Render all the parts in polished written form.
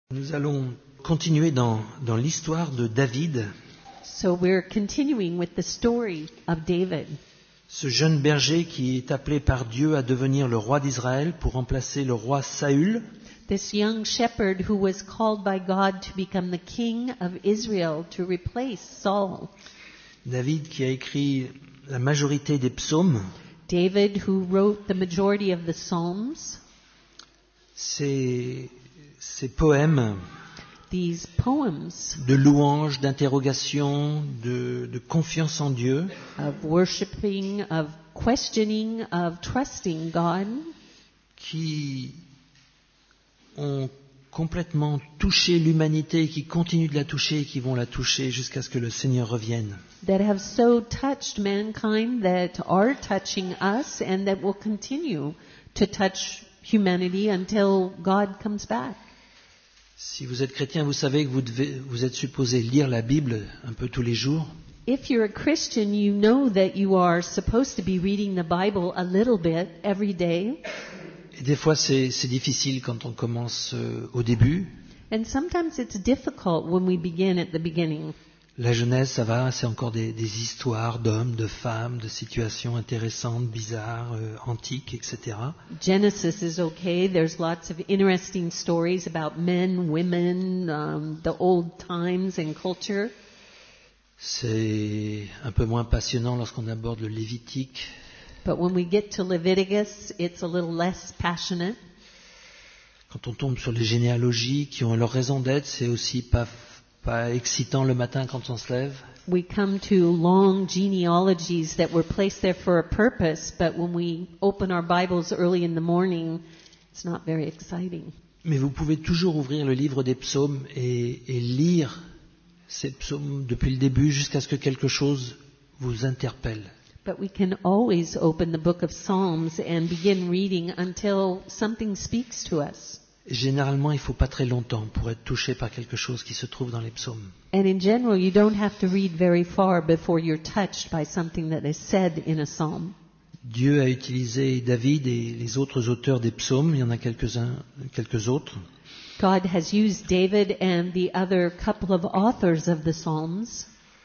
Nous allons continuer dans l'histoire de David, So we're continuing with the story of David, ce jeune berger qui est appelé par Dieu à devenir le roi d'Israël pour remplacer le roi Saül. this young shepherd who was called by God to become the king of Israel to replace Saul. David qui a écrit la majorité des psaumes. David who wrote the majority of the Psalms, Ces poèmes these poems de louange, d'interrogation, de confiance en Dieu, of worshiping, of questioning, of trusting God, qui ont complètement touché l'humanité, qui continuent de la toucher et qui vont la toucher jusqu'à ce que le Seigneur revienne. that have so touched mankind, that are touching us, and that will continue to touch humanity until God comes back. Si vous êtes chrétien, vous savez que vous êtes supposé lire la Bible un peu tous les jours. If you're a Christian, you know that you are supposed to be reading the Bible a little bit every day. Et des fois, c'est difficile quand on commence au début. And sometimes it's difficult when we begin at the beginning. La Genèse, ça va, c'est encore des histoires d'hommes, de femmes, de situations intéressantes, bizarres, antiques, etc. Genesis is okay. There's lots of interesting stories about men, women, the old times and culture. C'est un peu moins passionnant lorsqu'on aborde le Lévitique. But when we get to Leviticus, it's a little less passionate. Quand on tombe sur les généalogies qui ont leur raison d'être, c'est aussi pas excitant le matin quand on se lève. We come to long genealogies that were placed there for a purpose, but when we open our Bibles early in the morning, it's not very exciting. Mais vous pouvez toujours ouvrir le livre des psaumes et lire ces psaumes depuis le début jusqu'à ce que quelque chose vous interpelle. But we can always open the book of Psalms and begin reading until something speaks to us. Généralement, il ne faut pas très longtemps pour être touché par quelque chose qui se trouve dans les psaumes. And in general, you don't have to read very far before you're touched by something that is said in a psalm. Dieu a utilisé David et les autres auteurs des psaumes, il y en a quelques autres, God has used David and the other couple of authors of the Psalms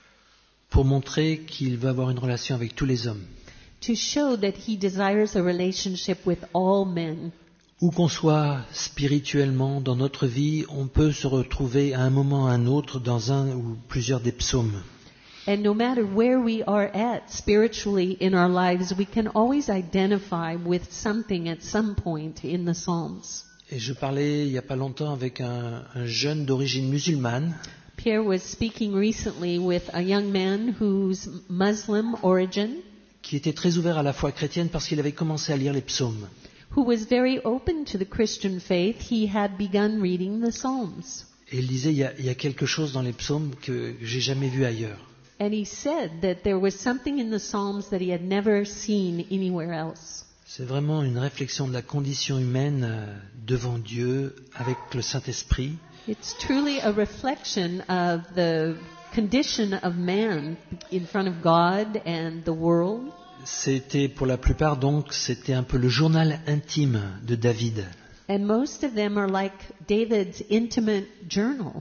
pour montrer qu'il veut avoir une relation avec tous les hommes. to show that he desires a relationship with all men. Où qu'on soit spirituellement dans notre vie, on peut se retrouver à un moment ou à un autre dans un ou plusieurs des psaumes. And no matter where we are at spiritually in our lives, we can always identify with something at some point in the Psalms. Et je parlais il n'y a pas longtemps avec un jeune d'origine musulmane Pierre was speaking recently with a young man who's Muslim origin, qui était très ouvert à la foi chrétienne parce qu'il avait commencé à lire les psaumes. who was very open to the Christian faith. He had begun reading the Psalms. Et il disait, il y a quelque chose dans les psaumes que j'ai jamais vu ailleurs. And he said that there was something in the Psalms that he had never seen anywhere else. C'est vraiment une réflexion de la condition humaine devant Dieu avec le Saint-Esprit. It's truly a reflection of the condition of man in front of God and the world. C'était pour la plupart donc, c'était un peu le journal intime de David. And most of them are like David's intimate journal.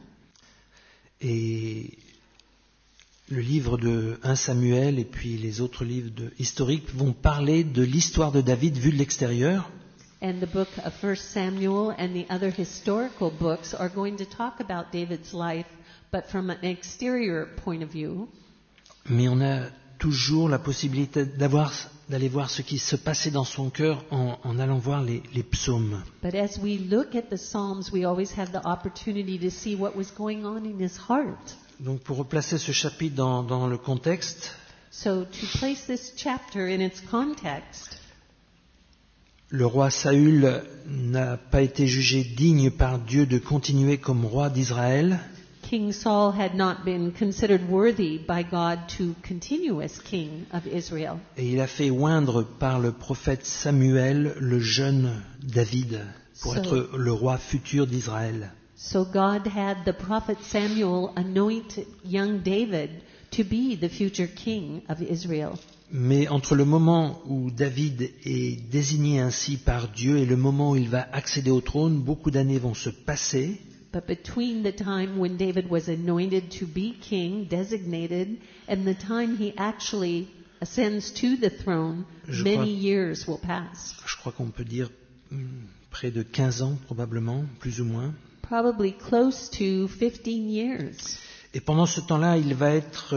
Et le livre de 1 Samuel et puis les autres livres historiques vont parler de l'histoire de David vue de l'extérieur. And the book of 1 Samuel and the other historical books are going to talk about David's life, but from an exterior point of view. Mais on a toujours la possibilité d'aller voir ce qui se passait dans son cœur en allant voir les psaumes. But as we look at the Psalms, we always have the opportunity to see what was going on in his heart. Donc pour replacer ce chapitre dans le contexte, So to place this chapter in its context, le roi Saül n'a pas été jugé digne par Dieu de continuer comme roi d'Israël. King Saul had not been considered worthy by God to continue as king of Israel. Et il a fait oindre par le prophète Samuel le jeune David pour être le roi futur d'Israël. So God had the prophet Samuel anoint young David to be the future king of Israel. Mais entre le moment où David est désigné ainsi par Dieu et le moment où il va accéder au trône, beaucoup d'années vont se passer. But between the time when David was anointed to be king, designated, and the time he actually ascends to the throne, many years will pass. Je crois qu'on peut dire près de 15 ans probablement, plus ou moins. Probably close to 15 years. Et pendant ce temps-là, il va être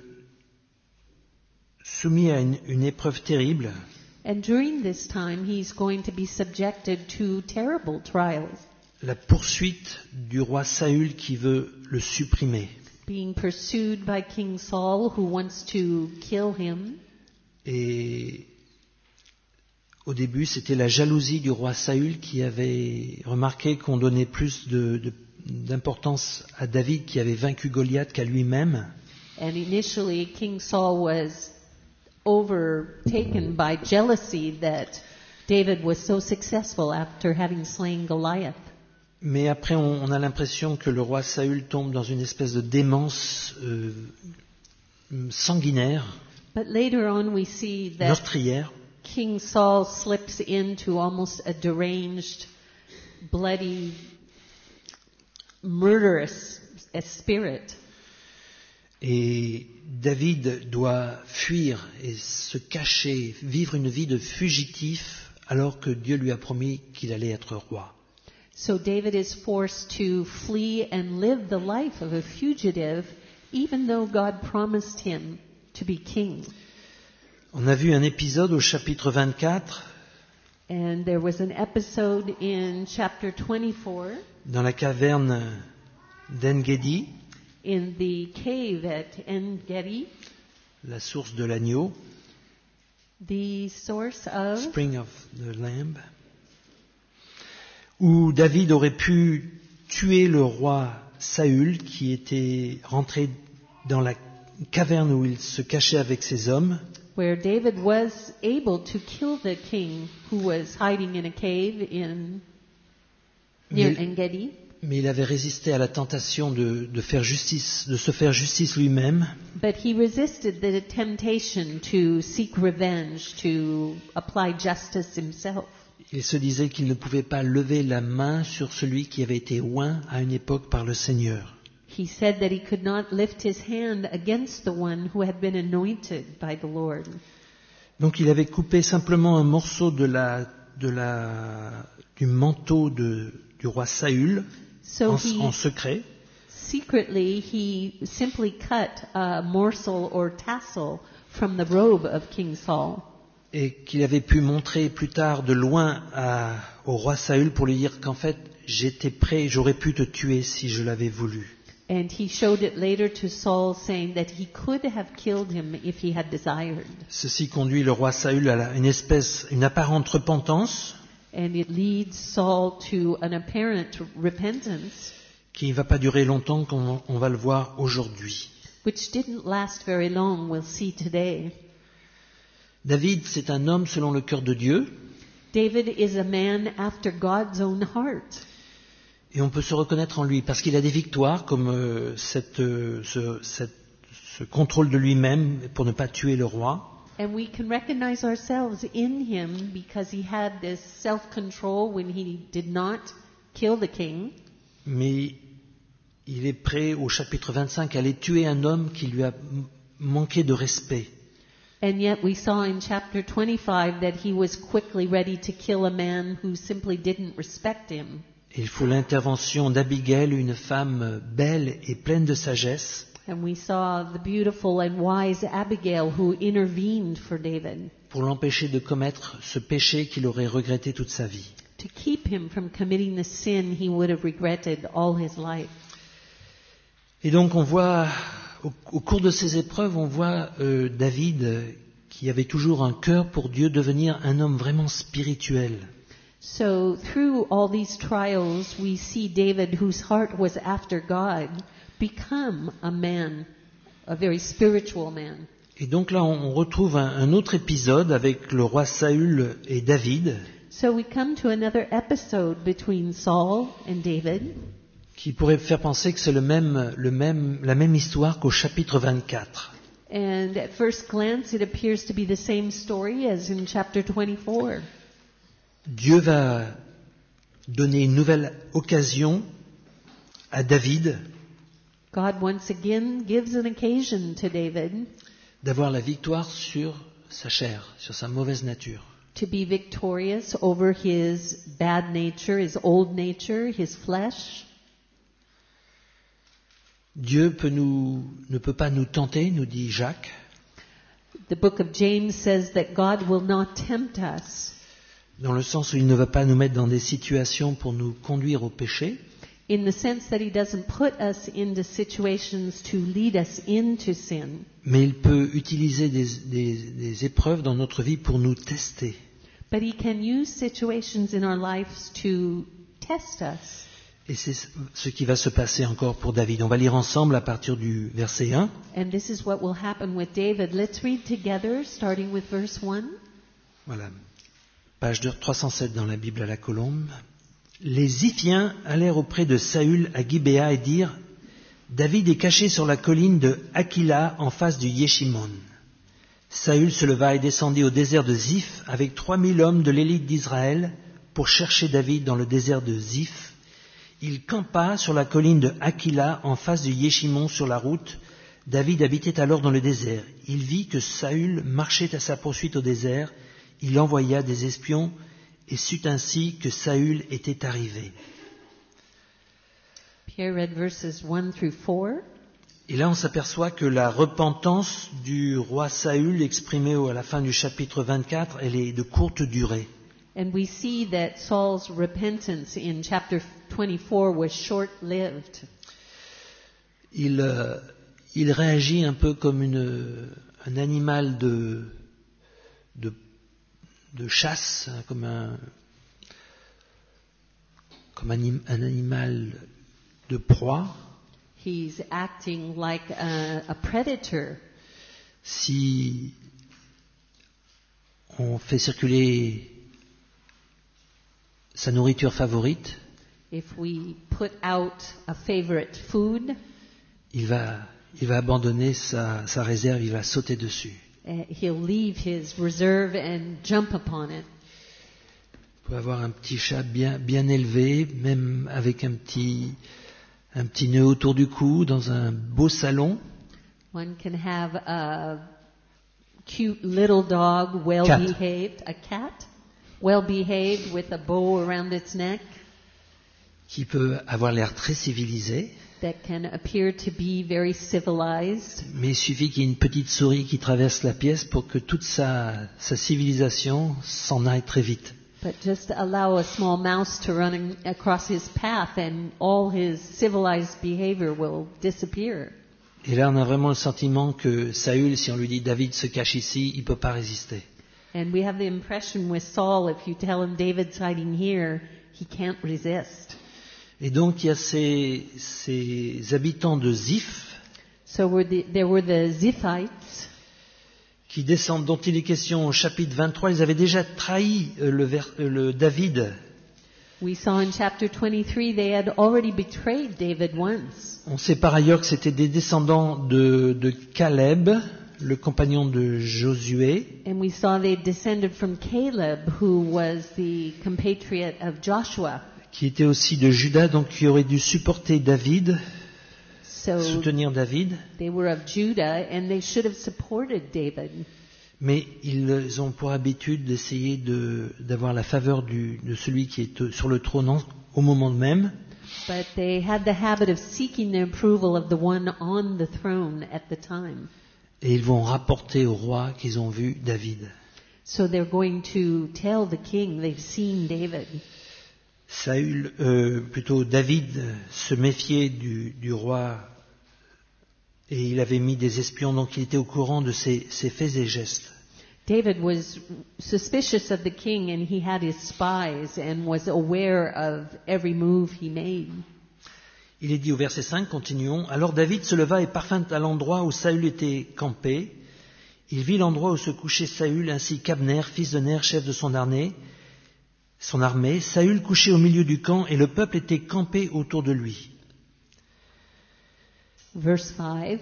soumis à une épreuve terrible. And during this time, he's going to be subjected to terrible trials. La poursuite du roi Saül qui veut le supprimer. Being pursued by King Saul, who wants to kill him. Et au début, c'était la jalousie du roi Saül qui avait remarqué qu'on donnait plus d'importance à David qui avait vaincu Goliath qu'à lui-même. And initially, King Saul was overtaken by jealousy that David was so successful after having slain Goliath. Mais après, on a l'impression que le roi Saül tombe dans une espèce de démence sanguinaire, But later on we see that meurtrière. King Saul slips into almost a deranged, bloody, murderous spirit. Et David doit fuir et se cacher, vivre une vie de fugitif alors que Dieu lui a promis qu'il allait être roi. So David is forced to flee and live the life of a fugitive, even though God promised him to be king. On a vu un épisode au chapitre 24 And there was an episode in chapter 24 dans la caverne d'En-Gedi, in the cave at En-Gedi, la source de l'agneau, the source of, Spring of the Lamb, où David aurait pu tuer le roi Saül qui était rentré dans la caverne où il se cachait avec ses hommes. where David was able to kill the king who was hiding in a cave near En-Gedi. Mais il avait résisté à la tentation de se faire justice lui-même. But he resisted the temptation to seek revenge, to apply justice himself. Il se disait qu'il ne pouvait pas lever la main sur celui qui avait été oint à une époque par le Seigneur. He said that he could not lift his hand against the one who had been anointed by the Lord. Donc il avait coupé simplement un morceau du manteau du roi Saül So en secret. secretly he simply cut a morsel or tassel from the robe of King Saul. Et qu'il avait pu montrer plus tard de loin au roi Saül pour lui dire qu'en fait j'étais prêt, j'aurais pu te tuer si je l'avais voulu. And he showed it later to Saul, saying that he could have killed him if he had desired. Ceci conduit le roi Saül à une apparente repentance And it leads Saul to an apparent repentance, qui ne va pas durer longtemps, comme on va le voir aujourd'hui. which didn't last very long, we'll see today. David, c'est un homme selon le cœur de Dieu, David is a man after God's own heart. et on peut se reconnaître en lui parce qu'il a des victoires comme ce contrôle de lui-même pour ne pas tuer le roi. And we can recognize ourselves in him because he had this self-control when he did not kill the king. Mais il est prêt au chapitre 25 à aller tuer un homme qui lui a manqué de respect. And yet we saw in chapter 25 that he was quickly ready to kill a man who simply didn't respect him. Et il faut l'intervention d'Abigail, une femme belle et pleine de sagesse, And we saw the beautiful and wise Abigail who intervened for David pour l'empêcher de commettre ce péché qu'il aurait regretté toute sa vie. to keep him from committing the sin he would have regretted all his life. Et donc on voit, au cours de ces épreuves, on voit David, qui avait toujours un cœur pour Dieu, devenir un homme vraiment spirituel. So through all these trials, we see David, whose heart was after God, become a man, a very spiritual man. Et donc là, on retrouve un autre épisode avec le roi Saül et David, So we come to another episode between Saul and David, qui pourrait faire penser que c'est la même histoire qu'au chapitre 24. and at first glance it appears to be the same story as in chapter 24. Dieu va donner une nouvelle occasion à David God once again gives an occasion to David d'avoir la victoire sur sa chair, sur sa mauvaise nature. to be victorious over his bad nature, his old nature, his flesh. Dieu ne peut pas nous tenter, nous dit Jacques, The book of James says that God will not tempt us, dans le sens où il ne va pas nous mettre dans des situations pour nous conduire au péché, in the sense that he doesn't put us into situations to lead us into sin, mais il peut utiliser des épreuves dans notre vie pour nous tester. but he can use situations in our lives to test us. Et c'est ce qui va se passer encore pour David. On va lire ensemble à partir du verset 1. And this is what will happen with David. Let's read together, starting with verse 1. Voilà, page 307 dans la Bible à la colombe. Les Ziphiens allèrent auprès de Saül à Gibéa et dirent « David est caché sur la colline de Aquila en face du Yeshimon. » Saül se leva et descendit au désert de Ziph avec 3000 hommes de l'élite d'Israël pour chercher David dans le désert de Ziph. Il campa sur la colline de Aquila en face du Yeshimon sur la route. David habitait alors dans le désert. Il vit que Saül marchait à sa poursuite au désert. Il envoya des espions et sut ainsi que Saül était arrivé. Pierre read verses 1 through 4. Et là, on s'aperçoit que la repentance du roi Saül, exprimée à la fin du chapitre 24, elle est de courte durée. And we see that Saul's repentance in chapter 24 was short-lived. Il réagit un peu comme un animal de chasse, comme un animal de proie. He's acting like a predator. Si on fait circuler sa nourriture favorite, If we put out a favorite food, il va abandonner sa réserve, il va sauter dessus. he'll leave his reserve and jump upon it. On peut avoir un petit chat bien élevé, même avec un petit nœud autour du cou, dans un beau salon. One can have a cute little dog, well-behaved, a cat, well-behaved with a bow around its neck, Qui peut avoir l'air très civilisé, that can appear to be very civilized. mais il suffit qu'il y ait une petite souris qui traverse la pièce pour que toute sa civilisation s'en aille très vite. But just allow a small mouse to run across his path and all his civilized behavior will disappear. Et là, on a vraiment le sentiment que Saül, si on lui dit David se cache ici, il ne peut pas résister. And we have the impression with Saul, if you tell him David's hiding here, he can't resist. Et donc, il y a ces habitants de Ziph So there were the Ziphites qui descendent, dont il est question au chapitre 23. Ils avaient déjà trahi le David. We saw in chapter 23 they had already betrayed David once. On sait par ailleurs que c'était des descendants de Caleb, le compagnon de Josué, And we saw they descended from Caleb, who was the compatriot of Joshua. qui était aussi de Juda, donc qui aurait dû supporter David, So soutenir David. they were of Judah and they should have supported David. Mais ils ont pour habitude d'essayer d'avoir la faveur de celui qui est sur le trône au moment même. But they had the habit of seeking the approval of the one on the throne at the time. Et ils vont rapporter au roi qu'ils ont vu David. So they're going to tell the king they've seen David. David se méfiait du roi et il avait mis des espions, donc il était au courant de ses faits et gestes. David was suspicious of the king and he had his spies and was aware of every move he made. Il est dit au verset 5, continuons, « Alors David se leva et parvint à l'endroit où Saül était campé. Il vit l'endroit où se couchait Saül ainsi qu'Abner, fils de Ner, chef de son armée. Saül couché au milieu du camp et le peuple était campé autour de lui. » Verse 5.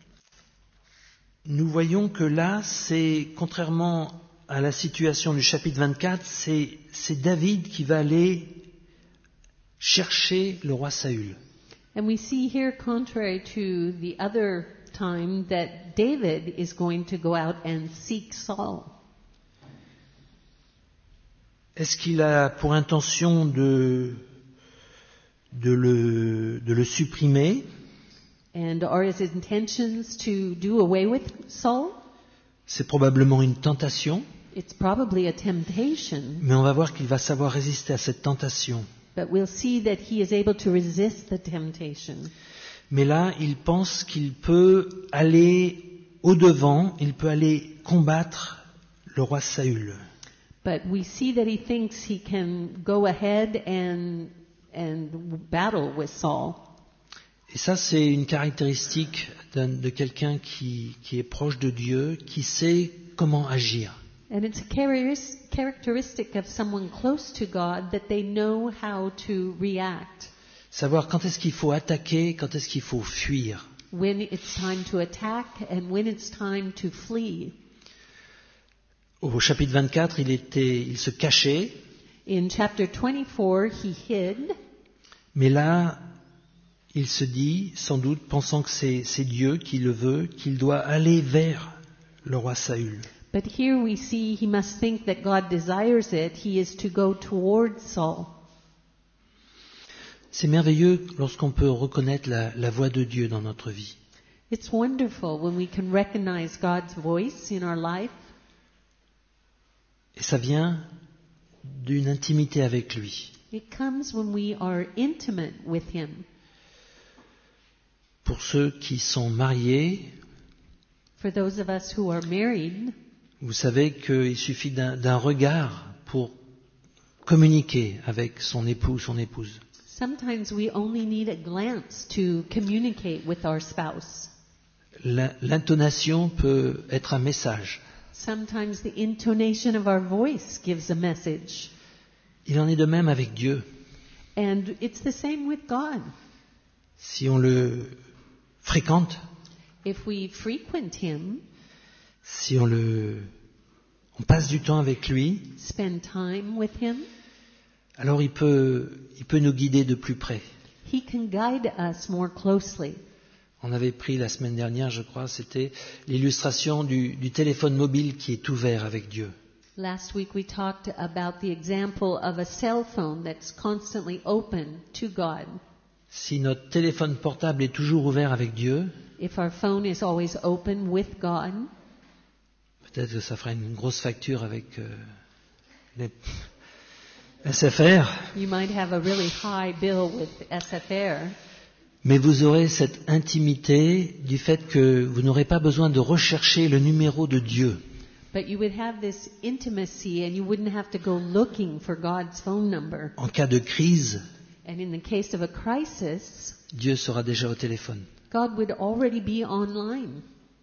Nous voyons que là, c'est, contrairement à la situation du chapitre 24, c'est David qui va aller chercher le roi Saül. And we see here, contrary to the other time, that David is going to go out and seek Saul. Est-ce qu'il a pour intention de le supprimer? And are his intentions to do away with Saul? C'est probablement une tentation, It's probably a temptation, mais on va voir qu'il va savoir résister à cette tentation. but we'll see that he is able to resist the temptation. Mais là, il pense qu'il peut aller au-devant, il peut aller combattre le roi Saül. But we see that he thinks he can go ahead and battle with Saul. Et ça, c'est une caractéristique de quelqu'un qui est proche de Dieu, qui sait comment agir. And it's a characteristic of someone close to God that they know how to react. Savoir quand est-ce qu'il faut attaquer, quand est-ce qu'il faut fuir. When it's time to attack and when it's time to flee. Au chapitre 24, il se cachait, In chapter 24, he hid. mais là, il se dit, sans doute, pensant que c'est Dieu qui le veut, qu'il doit aller vers le roi Saül. But here we see he must think that God desires it. He is to go towards Saul. C'est merveilleux lorsqu'on peut reconnaître la voix de Dieu dans notre vie. It's wonderful when we can recognize God's voice in our life. Et ça vient d'une intimité avec lui. It comes when we are intimate with him. Pour ceux qui sont mariés, For those of us who are married, vous savez qu'il suffit d'un regard pour communiquer avec son époux ou son épouse. sometimes we only need a glance to communicate with our spouse. L'intonation peut être un message. Sometimes the intonation of our voice gives a message. Il en est de même avec Dieu. And it's the same with God. Si on le fréquente, If we frequent him, si on passe du temps avec lui, spend time with him, alors il peut nous guider de plus près. he can guide us more closely. On avait pris la semaine dernière, je crois, c'était l'illustration du téléphone mobile qui est ouvert avec Dieu. Last week we talked about the example of a cell phone that's constantly open to God. Si notre téléphone portable est toujours ouvert avec Dieu, If our phone is always open with God, peut-être que ça fera une grosse facture avec les SFR, you might have a really high bill with SFR, mais vous aurez cette intimité du fait que vous n'aurez pas besoin de rechercher le numéro de Dieu. but you would have this intimacy and you wouldn't have to go looking for God's phone number. En cas de crise, And in the case of a crisis, Dieu sera déjà au téléphone. God would already be online.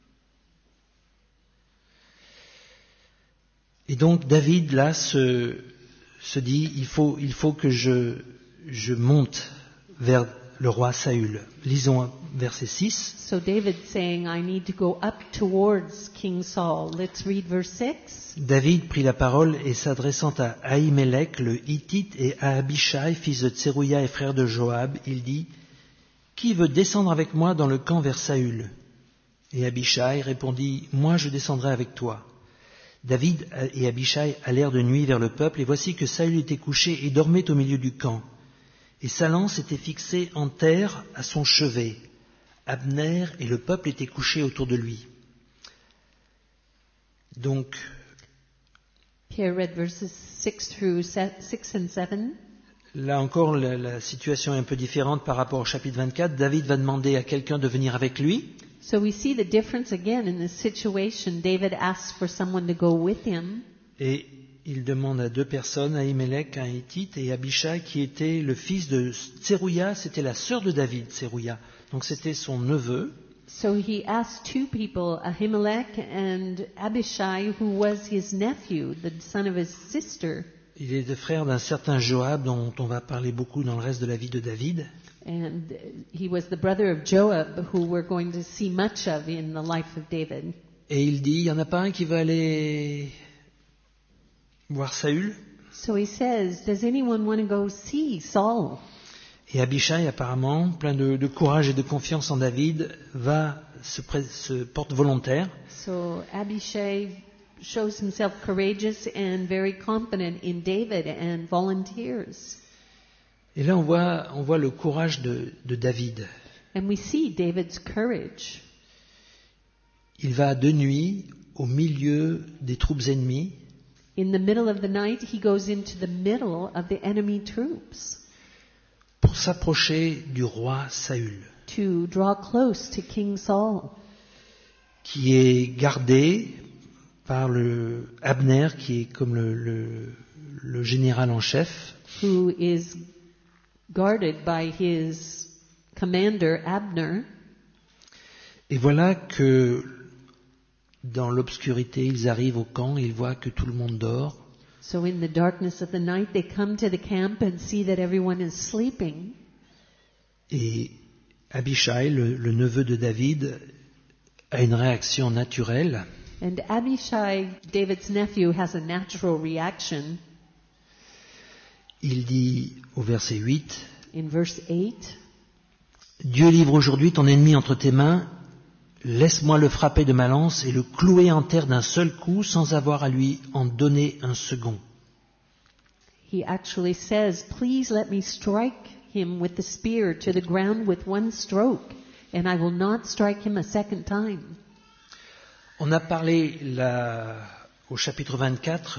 Et donc David là se dit il faut que je monte vers le roi Saül. Lisons verset 6. So David's saying, I need to go up towards King Saul. Let's read verse 6. David prit la parole et s'adressant à Ahimelech le Hittite et à Abishai, fils de Tserouïa et frère de Joab, il dit, qui veut descendre avec moi dans le camp vers Saül? Et Abishai répondit, moi je descendrai avec toi. David et Abishai allèrent de nuit vers le peuple, et voici que Saül était couché et dormait au milieu du camp. Et sa lance était fixée en terre à son chevet. Abner et le peuple étaient couchés autour de lui. Donc, Here read verses 6 and 7. là encore, la situation est un peu différente par rapport au chapitre 24. David va demander à quelqu'un de venir avec lui. So we see the difference again in this situation. David asks for someone to go with him. Et il demande à deux personnes, Ahimelech, un Hittite, et Abishai, qui était le fils de Tserouïa. C'était la sœur de David, Tserouïa. Donc c'était son neveu. So he asked two people, Ahimelech and Abishai, who was his nephew, the son of his sister. Il est le frère d'un certain Joab, dont on va parler beaucoup dans le reste de la vie de David. And he was the brother of Joab, who we're going to see much of in the life of David. Et il dit, il n'y en a pas un qui va aller voir Saül? So he says, does anyone want to go see Saul? Et Abishai, apparemment, plein de courage et de confiance en David, se porte volontaire. So Abishai shows himself courageous and very confident in David and volunteers. Et là, on voit le courage de David. And we see David's courage. Il va de nuit au milieu des troupes ennemies. In the middle of the night, he goes into the middle of the enemy troops Pour s'approcher du roi Saül, to draw close to King Saul, qui est gardé par le Abner, qui est comme le général en chef. who is guarded by his commander Abner. Et voilà que dans l'obscurité, ils arrivent au camp, ils voient que tout le monde dort. So in the darkness of the night, they come to the camp and see that everyone is sleeping. Et Abishai, le neveu de David, a une réaction naturelle. And Abishai, David's nephew, has a natural reaction. Il dit au verset 8, In verse 8, Dieu livre aujourd'hui ton ennemi entre tes mains, laisse-moi le frapper de ma lance et le clouer en terre d'un seul coup sans avoir à lui en donner un second. he actually says, please let me strike him with the spear to the ground with one stroke, and I will not strike him a second time. On a parlé au chapitre 24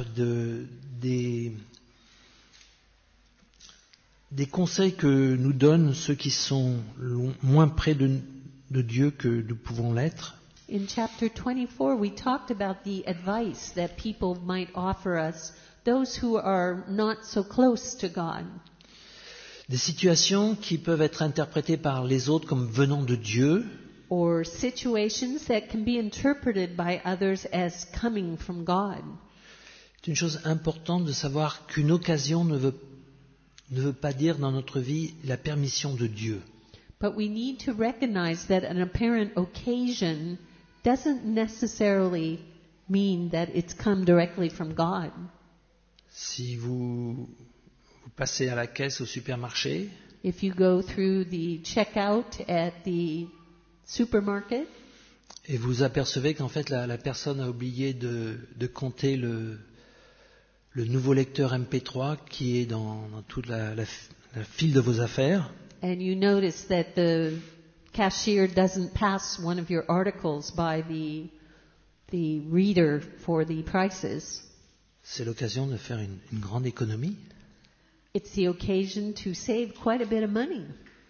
des conseils que nous donnent ceux qui sont moins près de Dieu que nous pouvons l'être. In chapter 24, we talked about the advice that people might offer us, those who are not so close to God. Des situations qui peuvent être interprétées par les autres comme venant de Dieu, Or situations that can be interpreted by others as coming from God. C'est une chose importante de savoir qu'une occasion ne veut pas dire dans notre vie la permission de Dieu. But we need to recognize that an apparent occasion doesn't necessarily mean that it's come directly from God. Si vous passez à la caisse au supermarché, If you go through the checkout at the supermarket et vous apercevez qu'en fait la personne a oublié de compter le nouveau lecteur MP3 qui est dans toute la file de vos affaires, and you notice that the cashier doesn't pass one of your articles by the reader for the prices, c'est l'occasion de faire une grande économie. it's the occasion to save quite a bit of money.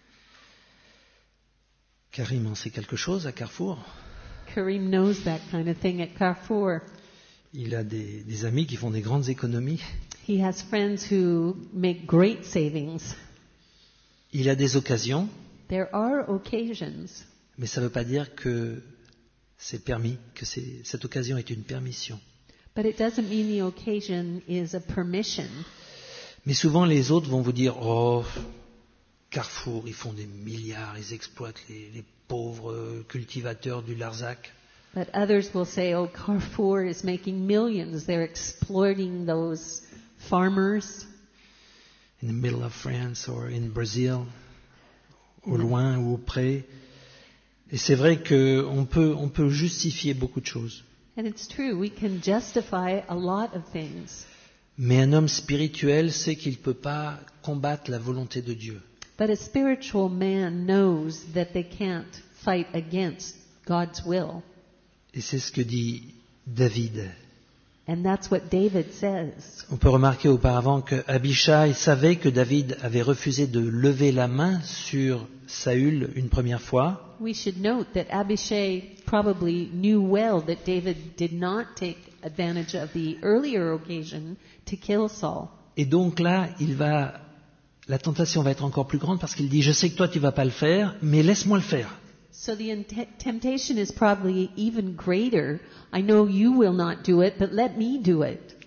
Karim en sait quelque chose à Carrefour. Kareem knows that kind of thing at Carrefour. Il a des amis qui font des grandes économies. He has friends who make great savings. Il a des occasions, There are occasions, mais ça ne veut pas dire que c'est permis, que cette occasion est une permission. but it doesn't mean the occasion is a permission. Mais souvent les autres vont vous dire « Oh, Carrefour, ils font des milliards, ils exploitent les pauvres cultivateurs du Larzac. » But others will say, oh, Carrefour is making millions. They're exploiting those farmers In the middle of France or in Brazil, au loin ou auprès. Et c'est vrai qu'on peut justifier beaucoup de choses. And it's true, we can justify a lot of things. Mais un homme spirituel sait qu'il ne peut pas combattre la volonté de Dieu. But a spiritual man knows that they can't fight against God's will. Et c'est ce que dit David. And that's what David says. On peut remarquer auparavant que Abishai savait que David avait refusé de lever la main sur Saül une première fois. We should note that Abishai probably knew well that David did not take advantage of the earlier occasion to kill Saul. Et donc là, la tentation va être encore plus grande parce qu'il dit, je sais que toi tu vas pas le faire, mais laisse-moi le faire. So the temptation is probably even greater. I know you will not do it, but let me do it.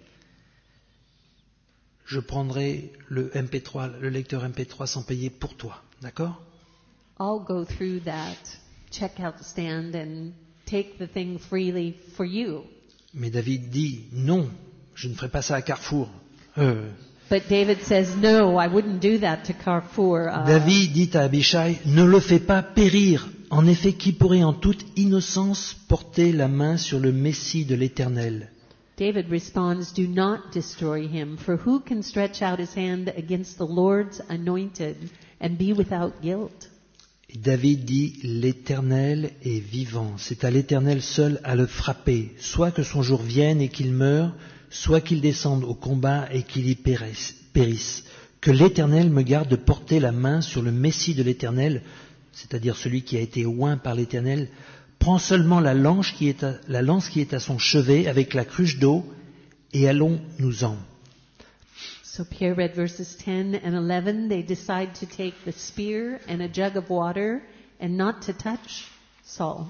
Je prendrai le MP3, le lecteur MP3 sans payer pour toi, d'accord? I'll go through that checkout stand and take the thing freely for you. Mais David dit, non, je ne ferai pas ça à Carrefour. But David says, no, I wouldn't do that to Carrefour. David dit à Abishai, ne le fais pas périr. En effet, qui pourrait en toute innocence porter la main sur le Messie de l'Éternel? David responds, do not destroy him, for who can stretch out his hand against the Lord's anointed and be without guilt? Et David dit, l'Éternel est vivant. C'est à l'Éternel seul à le frapper, soit que son jour vienne et qu'il meure, soit qu'il descende au combat et qu'il y périsse. Que l'Éternel me garde de porter la main sur le Messie de l'Éternel, c'est-à-dire celui qui a été oint par l'Éternel. Prends seulement la lance qui est à son chevet avec la cruche d'eau et allons-nous-en. So Pierre read verses 10 and 11. They decide to take the spear and a jug of water and not to touch Saul.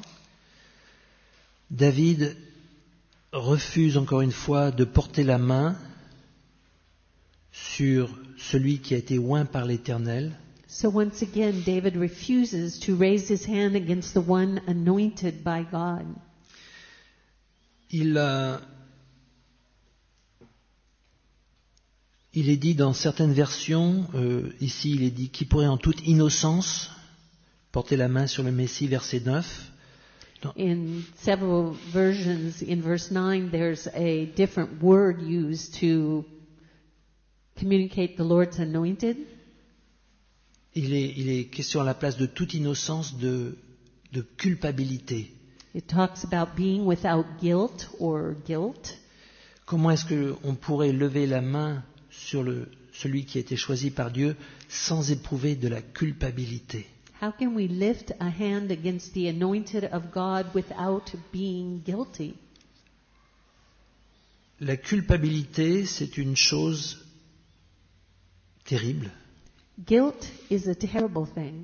David refuse encore une fois de porter la main sur celui qui a été oint par l'Éternel. So once again, David refuses to raise his hand against the one anointed by God. Il est dit dans certaines versions, ici il est dit, qui pourrait en toute innocence porter la main sur le Messie, verset 9. In several versions, in verse 9, there's a different word used to communicate the Lord's anointed. Il est question à la place de toute innocence de culpabilité. It talks about being without guilt or guilt. Comment est-ce qu'on pourrait lever la main sur celui qui a été choisi par Dieu sans éprouver de la culpabilité? How can we lift a hand against the anointed of God without being guilty? La culpabilité, c'est une chose terrible. Guilt is a terrible thing.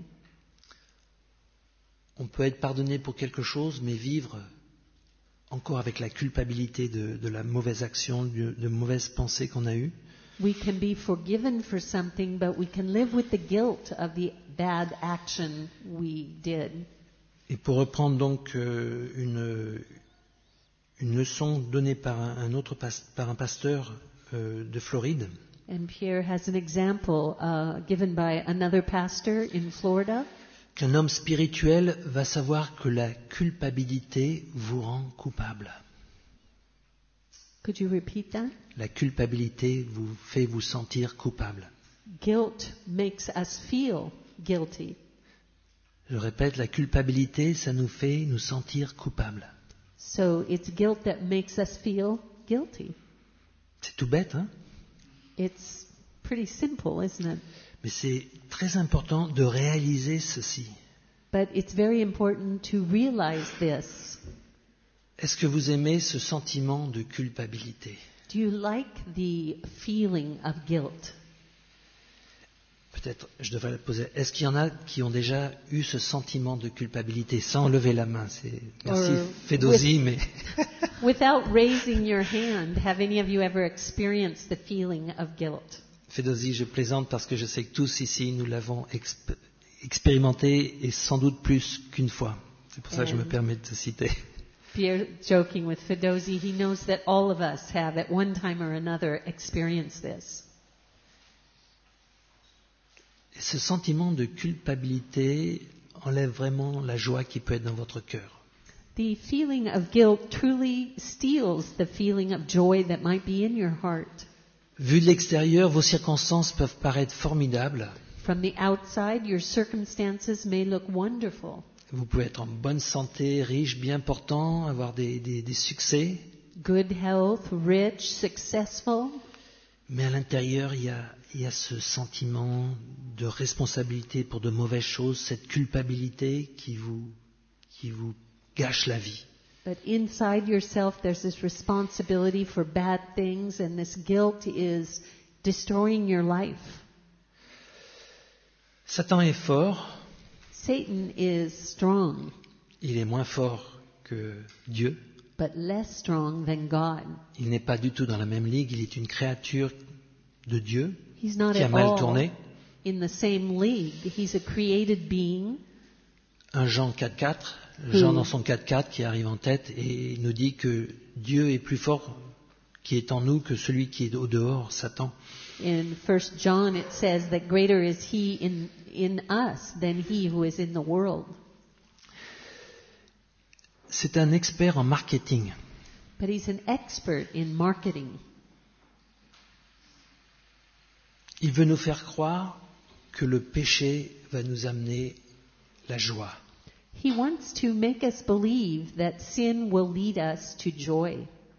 On peut être pardonné pour quelque chose, mais vivre encore avec la culpabilité de la mauvaise action, de mauvaises pensées qu'on a eues. We can be forgiven for something, but we can live with the guilt of the bad action we did. Et pour reprendre donc une leçon donnée par un pasteur de Floride, And Pierre has an example given by another pastor in Florida. Qu'un homme spirituel va savoir que la culpabilité vous rend coupable. Could you repeat that? La culpabilité vous fait vous sentir coupable. Guilt makes us feel guilty. Je répète, la culpabilité, ça nous fait nous sentir coupables. So it's guilt that makes us feel guilty. C'est tout bête, hein? It's pretty simple, isn't it? Mais c'est très important de réaliser ceci. But it's very important to realize this. Est-ce que vous aimez ce sentiment de culpabilité? Do you like the feeling of guilt? Peut-être, je devrais la poser. Est-ce qu'il y en a qui ont déjà eu ce sentiment de culpabilité sans lever la main? Merci, Fedosi, mais... Without raising your hand, have any of you ever experienced the feeling of guilt? Fedosi, je plaisante parce que je sais que tous ici, nous l'avons expérimenté et sans doute plus qu'une fois. C'est pour ça que je me permets de te citer. Pierre joking with Fedosi, he knows that all of us have at one time or another experienced this. Et ce sentiment de culpabilité enlève vraiment la joie qui peut être dans votre cœur. The feeling of guilt truly steals the feeling of joy that might be in your heart. Vu de l'extérieur, vos circonstances peuvent paraître formidables. From the outside, your circumstances may look wonderful. Vous pouvez être en bonne santé, riche, bien portant, avoir des succès. Good health, rich, successful. Mais à l'intérieur, il y a ce sentiment de responsabilité pour de mauvaises choses, cette culpabilité qui vous gâche la vie. But inside yourself, there's this responsibility for bad things, and this guilt is destroying your life. Satan est fort. Satan is strong, Il est moins fort que Dieu. but less strong than God. Il n'est pas du tout dans la même ligue. Il est une créature de Dieu He's not qui a at mal all tourné. in the same league. He's a created being. Un Jean 4.4, Jean dans son 4.4 qui arrive en tête et nous dit que Dieu est plus fort qui est en nous que celui qui est au dehors, Satan. In 1 John it says that greater is he in us than he who is in the world. C'est un expert en marketing. But he's an expert in marketing. Il veut nous faire croire que le péché va nous amener la joie. He wants to make us believe that sin will lead us to joy.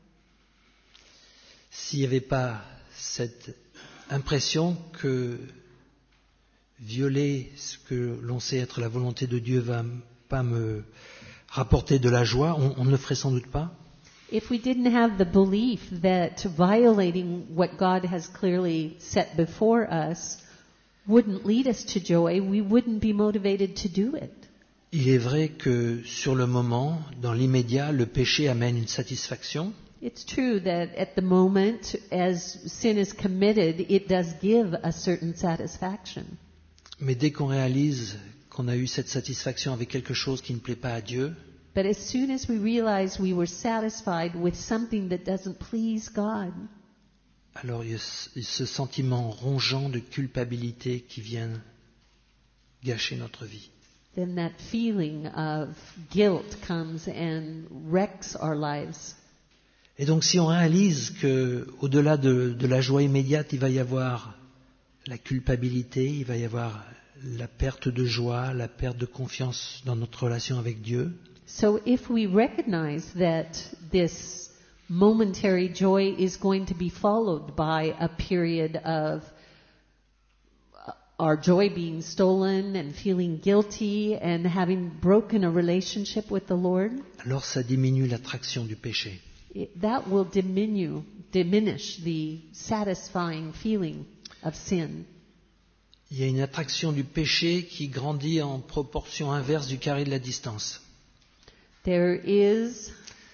S'il n'y avait pas cette impression que violer ce que l'on sait être la volonté de Dieu va pas me rapporter de la joie, on ne le ferait sans doute pas. If we didn't have the belief that violating what God has clearly set before us wouldn't lead us to joy, we wouldn't be motivated to do it. Il est vrai que sur le moment, dans l'immédiat, le péché amène une satisfaction. It's true that at the moment, as sin is committed, it does give a certain satisfaction. Mais dès qu'on réalise qu'on a eu cette satisfaction avec quelque chose qui ne plaît pas à Dieu, But as soon as we realize we were satisfied with something that doesn't please God, alors il y a ce sentiment rongeant de culpabilité qui vient gâcher notre vie. then that feeling of guilt comes and wrecks our lives. Et donc si on réalise que au-delà de la joie immédiate, il va y avoir la culpabilité, il va y avoir la perte de joie, la perte de confiance dans notre relation avec Dieu, So if we recognize that this momentary joy is going to be followed by a period of our joy being stolen and feeling guilty and having broken a relationship with the Lord, alors ça diminue l'attraction du péché. that will diminish the satisfying feeling of sin. Il y a une attraction du péché qui grandit en proportion inverse du carré de la distance. There is,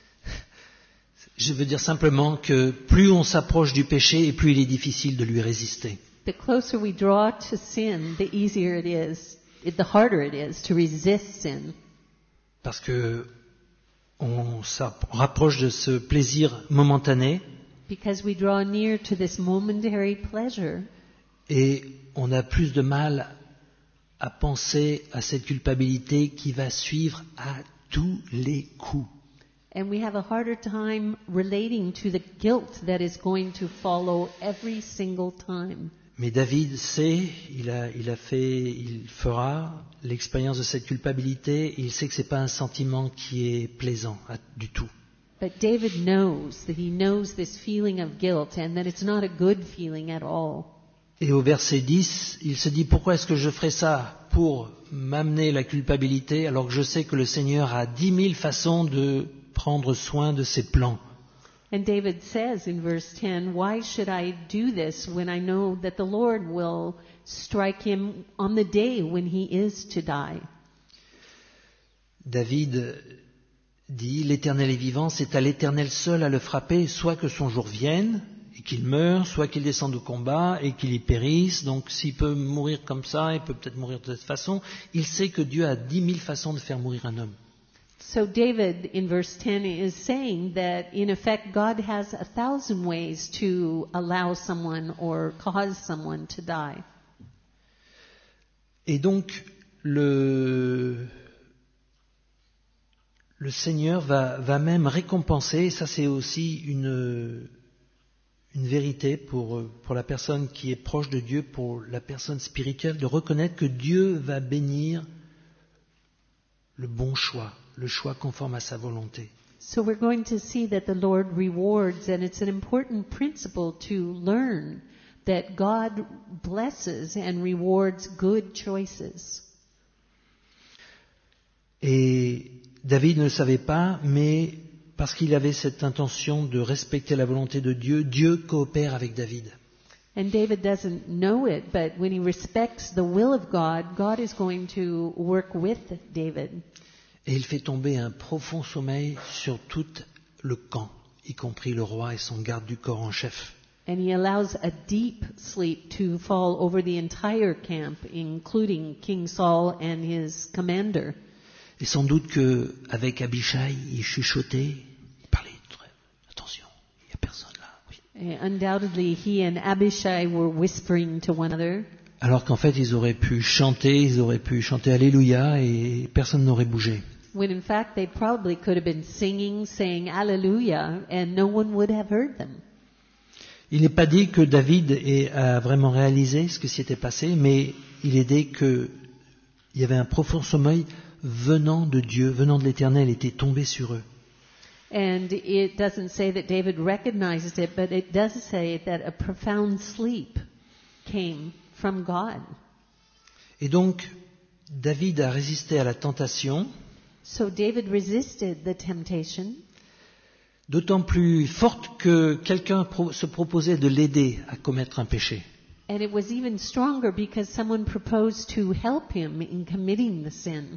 Je veux dire simplement que plus on s'approche du péché et plus il est difficile de lui résister. the closer we draw to sin, the easier it is, the harder it is to resist sin. Parce que on rapproche de ce plaisir momentané Because we draw near to this momentary pleasure, et on a plus de mal à penser à cette culpabilité qui va suivre à tous les coups. and we have a harder time relating to the guilt that is going to follow every single time. Mais David sait, il fera l'expérience de cette culpabilité, et il sait que c'est pas un sentiment qui est plaisant du tout. But David knows that he knows this feeling of guilt and that it's not a good feeling at all. Et au verset 10, il se dit, pourquoi est-ce que je ferais ça pour m'amener la culpabilité alors que je sais que le Seigneur a 10 000 façons de prendre soin de ses plans. And David says in verse 10, why should I do this when I know that the Lord will strike him on the day when he is to die? David dit, l'Éternel est vivant, c'est à l'Éternel seul à le frapper, soit que son jour vienne et qu'il meure, soit qu'il descende au combat et qu'il y périsse. Donc s'il peut mourir comme ça, il peut peut-être mourir de cette façon. Il sait que Dieu a 10 000 façons de faire mourir un homme. So David in verse 10 is saying that in effect God has 1,000 ways to allow someone or cause someone to die. Et donc le Seigneur va même récompenser, et ça c'est aussi une vérité pour la personne qui est proche de Dieu, pour la personne spirituelle, de reconnaître que Dieu va bénir le bon choix, le choix conforme à sa volonté. So we're going to see that the Lord rewards, and it's an important principle to learn that God blesses and rewards good choices. Et David ne le savait pas, mais parce qu'il avait cette intention de respecter la volonté de Dieu, Dieu coopère avec David. And David doesn't know it, but when he respects the will of God, God is going to work with David. Et il fait tomber un profond sommeil sur tout le camp, y compris le roi et son garde du corps en chef. And he allows a deep sleep to fall over the entire camp, including King Saul and his commander. Et sans doute qu'avec Abishai, il chuchotait, il parlait, attention, il n'y a personne là. Oui. Undoubtedly, he and Abishai were whispering to one another, alors qu'en fait ils auraient pu chanter Alléluia et personne n'aurait bougé. when in fact they probably could have been singing, saying Alleluia, and no one would have heard them. Il n'est pas dit que David a vraiment réalisé ce qui s'était passé, mais il est dit qu'il y avait un profond sommeil venant de Dieu, venant de l'Éternel, était tombé sur eux. And it doesn't say that David recognized it, but it does say that a profound sleep came from God. Et donc, David a résisté à la tentation, So David resisted the temptation, d'autant plus forte que quelqu'un se proposait de l'aider à commettre un péché. and it was even stronger because someone proposed to help him in committing the sin.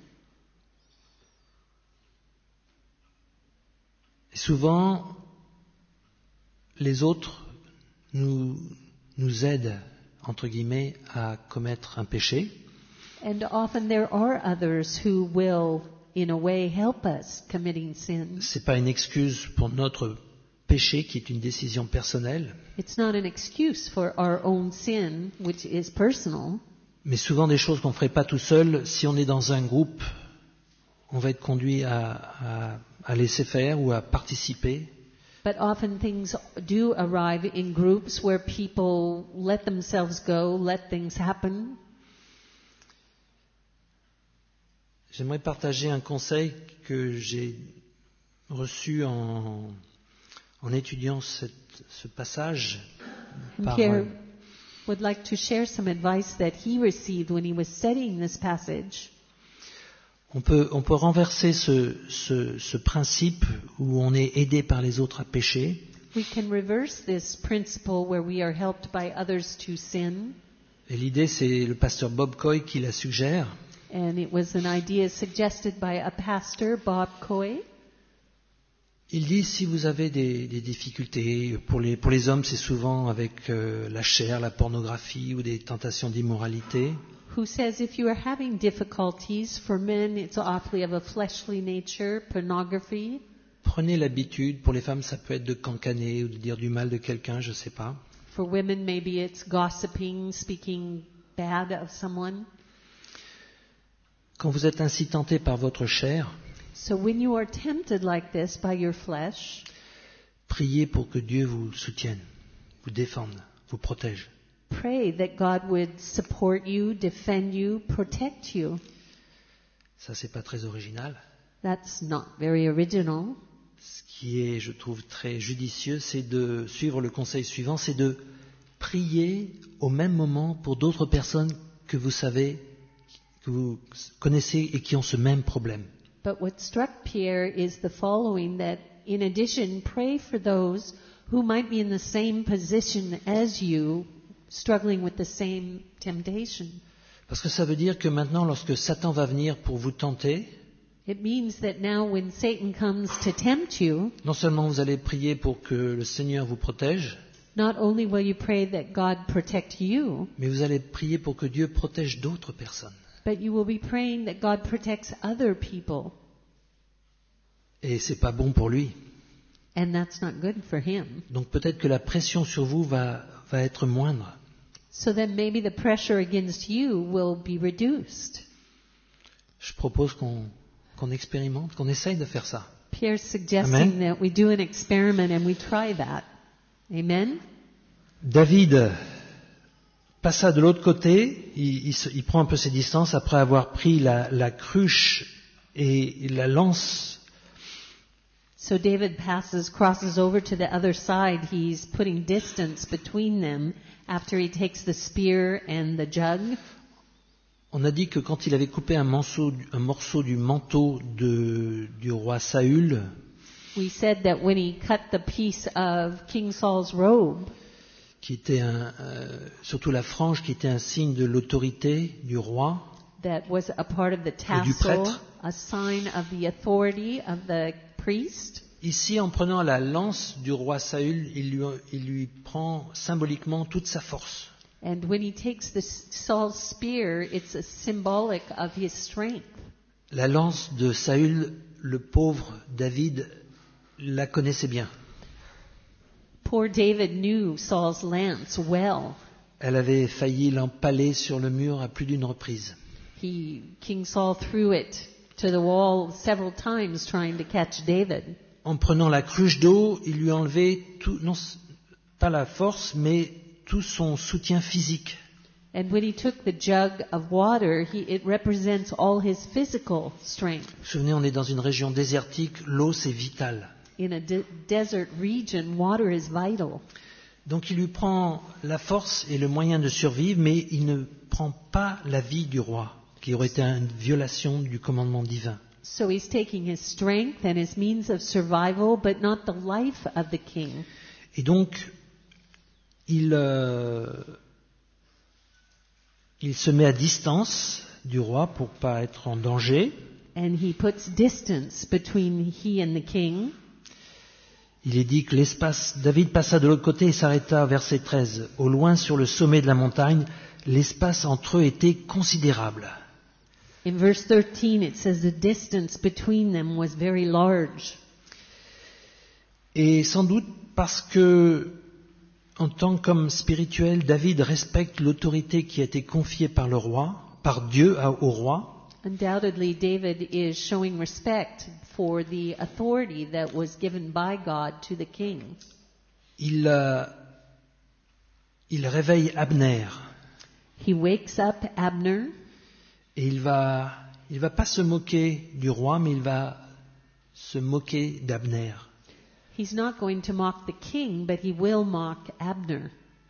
Et souvent, les autres nous aident, entre guillemets, à commettre un péché. And often there are others who will, in a way, help us committing sin. C'est pas une excuse pour notre péché qui est une décision personnelle, It's not an excuse for our own sin, which is personal, mais souvent des choses qu'on ferait pas tout seul. Si on est dans un groupe, on va être conduit à laisser faire ou à participer. but often things do arrive in groups where people let themselves go, let things happen. J'aimerais partager un conseil que j'ai reçu en étudiant ce passage. And Pierre would like to share some advice that he received when he was studying this passage. On peut renverser ce principe où on est aidé par les autres à pécher. We can reverse this principle where we are helped by others to sin. Et l'idée, c'est le pasteur Bob Coy qui la suggère. And it was an idea suggested by a pastor, Bob Coy. Il dit, si vous avez des difficultés, pour les hommes, c'est souvent avec la chair, la pornographie ou des tentations d'immoralité. Who says if you are having difficulties, for men it's awfully of a fleshly nature, pornography. Prenez l'habitude, pour les femmes, ça peut être de cancaner ou de dire du mal de quelqu'un, je ne sais pas. For women, maybe it's gossiping, speaking bad of someone. Quand vous êtes ainsi tenté par votre chair, So when you are tempted like this by your flesh, priez pour que Dieu vous soutienne, vous défende, vous protège. pray that God would support you, defend you, protect you. Ça, c'est pas très original. That's not very original. Ce qui est, je trouve, très judicieux, c'est de suivre le conseil suivant, c'est de prier au même moment pour d'autres personnes que vous savez, que vous connaissez et qui ont ce même problème. But what struck Pierre is the following, that in addition, pray for those who might be in the same position as you, struggling with the same temptation. Parce que ça veut dire que maintenant, lorsque Satan va venir pour vous tenter, It means that now when Satan comes to tempt you, non seulement vous allez prier pour que le Seigneur vous protège, not only will you pray that God protect you, mais vous allez prier pour que Dieu protège d'autres personnes. but you will be praying that God protects other people. Et c'est pas bon pour lui. And that's not good for him. Donc peut-être que la pression sur vous va être moindre. So then maybe the pressure against you will be reduced. Je propose qu'on expérimente, qu'on essaye de faire ça. Pierre's suggesting Amen. that we do an experiment and we try that. Amen? David passa de l'autre côté, il prend un peu ses distances après avoir pris la cruche et la lance. So David crosses over to the other side. He's putting distance between them after he takes the spear and the jug. On a dit que quand il avait coupé un morceau du manteau du roi Saül, We said that when he cut the piece of King Saul's robe, qui était surtout la frange, qui était un signe de l'autorité du roi, that was a part of the du tassel, prêtre. a sign of the authority of the priest. Ici, en prenant la lance du roi Saül, il lui prend symboliquement toute sa force. And when he takes Saul's spear, it's a symbolic of his strength. La lance de Saül, le pauvre David, la connaissait bien. Poor David knew Saul's lance well. Elle avait failli l'empaler sur le mur à plus d'une reprise. King Saul threw it to the wall several times trying to catch David. En prenant la cruche d'eau, il lui enlevait tout, non pas la force, mais tout son soutien physique. And when he took the jug of water, it represents all his physical strength. Vous vous souvenez, on est dans une région désertique, l'eau c'est vital. In a desert region, water is vital. Donc il lui prend la force et le moyen de survivre, mais il ne prend pas la vie du roi, qui aurait été une violation du commandement divin. So he's taking his strength and his means of survival, but not the life of the king. Et donc, il se met à distance du roi pour pas être en danger. And he puts distance between he and the king. Il est dit que David passa de l'autre côté et s'arrêta, verset 13. Au loin, sur le sommet de la montagne, l'espace entre eux était considérable. In verse 13 it says the distance between them was very large. Et sans doute parce que, en tant qu'homme spirituel, David respecte l'autorité qui a été confiée par le roi, par Dieu au roi. Undoubtedly, David is showing respect for the authority that was given by God to the king. Il réveille Abner. He wakes up Abner. Et il va pas se moquer du roi, mais il va se moquer d'Abner. He's not going to mock the king, but he will mock Abner.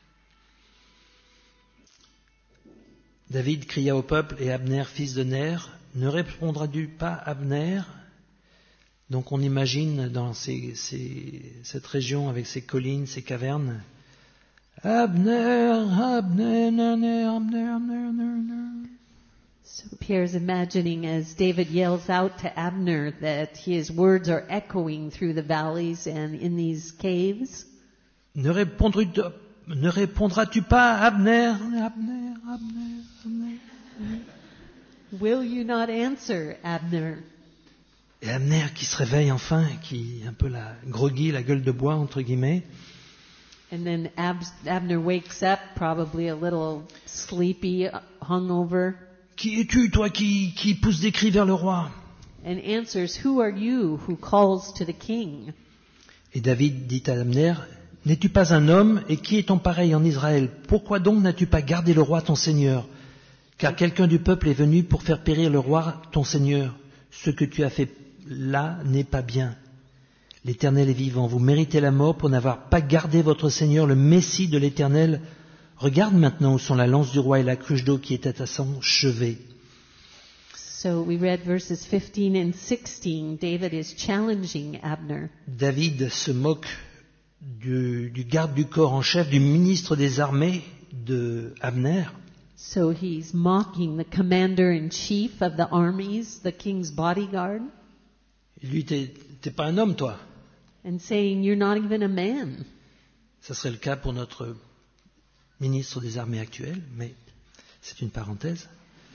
David cria au peuple, et Abner, fils de Ner, ne répondras-tu pas, Abner? Donc on imagine dans cette région avec ses collines, ses cavernes, Abner, Abner, Abner, Abner, Abner, Abner. So Pierre's imagining as David yells out to Abner that his words are echoing through the valleys and in these caves. Ne répondras-tu pas, Abner, Abner, Abner, Abner? Will you not answer, Abner? Et Abner qui se réveille enfin, qui est un peu groggy, la gueule de bois, entre guillemets. And then Abner wakes up, probably a little sleepy, hungover. Qui es-tu, toi, qui pousse des cris vers le roi? And answers, who are you who calls to the king? Et David dit à Abner, n'es-tu pas un homme, et qui est ton pareil en Israël? Pourquoi donc n'as-tu pas gardé le roi ton seigneur? Car quelqu'un du peuple est venu pour faire périr le roi ton seigneur. Ce que tu as fait là n'est pas bien. L'Éternel est vivant. Vous méritez la mort pour n'avoir pas gardé votre Seigneur, le Messie de l'Éternel. Regarde maintenant où sont la lance du roi et la cruche d'eau qui était à son chevet. So we read verses 15 and 16. David is challenging Abner. David se moque du garde du corps en chef, du ministre des armées de Abner. So he's mocking the commander-in-chief of the armies, the king's bodyguard. Lui, t'es pas un homme, toi. And saying, you're not even a man. Ça serait le cas pour notre ministre des armées actuel, mais c'est une parenthèse.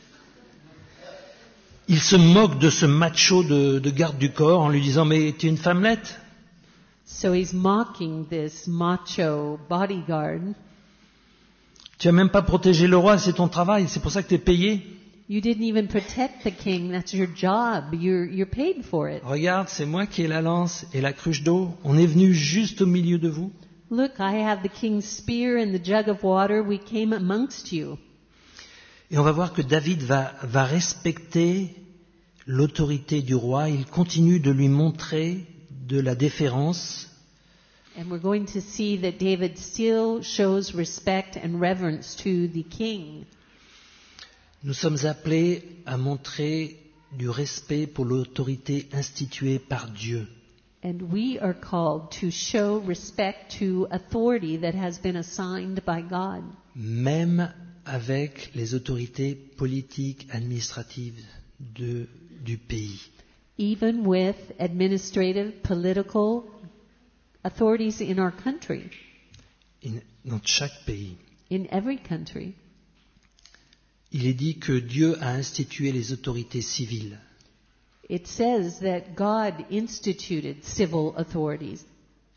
Il se moque de ce macho de garde du corps en lui disant, mais tu es une femmelette. So he's mocking this macho bodyguard. Tu n'as même pas protégé le roi, c'est ton travail, c'est pour ça que tu es payé. You didn't even protect the king, that's your job, you're paid for it. Regarde, c'est moi qui ai la lance et la cruche d'eau, on est venu juste au milieu de vous. Look, I have the king's spear and the jug of water, we came amongst you. Et on va voir que David va respecter l'autorité du roi, il continue de lui montrer de la déférence. And we're going to see that David still shows respect and reverence to the king. Nous sommes appelés à montrer du respect pour l'autorité instituée par Dieu. And we are called to show respect to authority that has been assigned by God. Même avec les autorités politiques, administratives du pays. Even with administrative, political authorities in our country. Dans chaque pays. In every country. Il est dit que Dieu a institué les autorités civiles. It says that God instituted civil authorities.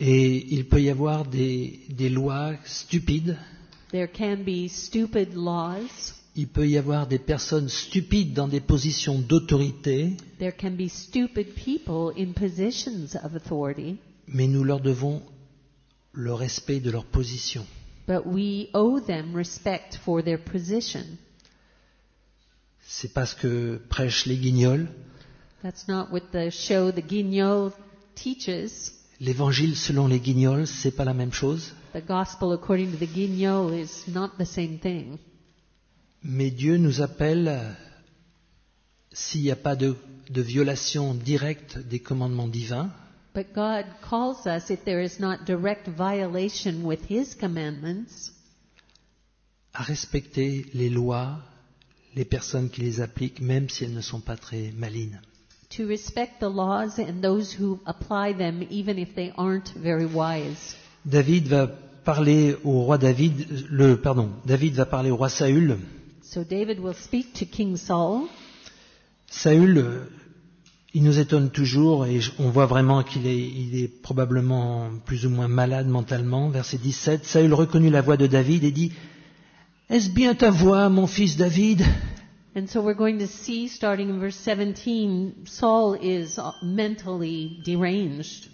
Et il peut y avoir des lois stupides, There can be stupid laws. il peut y avoir des personnes stupides dans des positions d'autorité, There can be stupid people in positions of authority. mais nous leur devons le respect de leur position. But we owe them respect for their position. C'est pas ce que prêchent les guignols. That's not what the show the Guignol teaches. L'évangile selon les guignols, c'est pas la même chose. The gospel according to the Guignol is not the same thing. Mais Dieu nous appelle, s'il n'y a pas de violation directe des commandements divins, But God calls us, if there is not direct violation with His commandments, à respecter les lois, les personnes qui les appliquent, même si elles ne sont pas très malines. to respect the laws and those who apply them, even if they aren't very wise. David va parler au roi David va parler au roi Saül. So David will speak to King Saul. Saül, il nous étonne toujours et on voit vraiment qu'il est probablement plus ou moins malade mentalement. Verset 17, Saül reconnut la voix de David et dit « Est-ce bien ta voix, mon fils David ?» And so we're going to see, starting in verse 17, Saul is mentally deranged.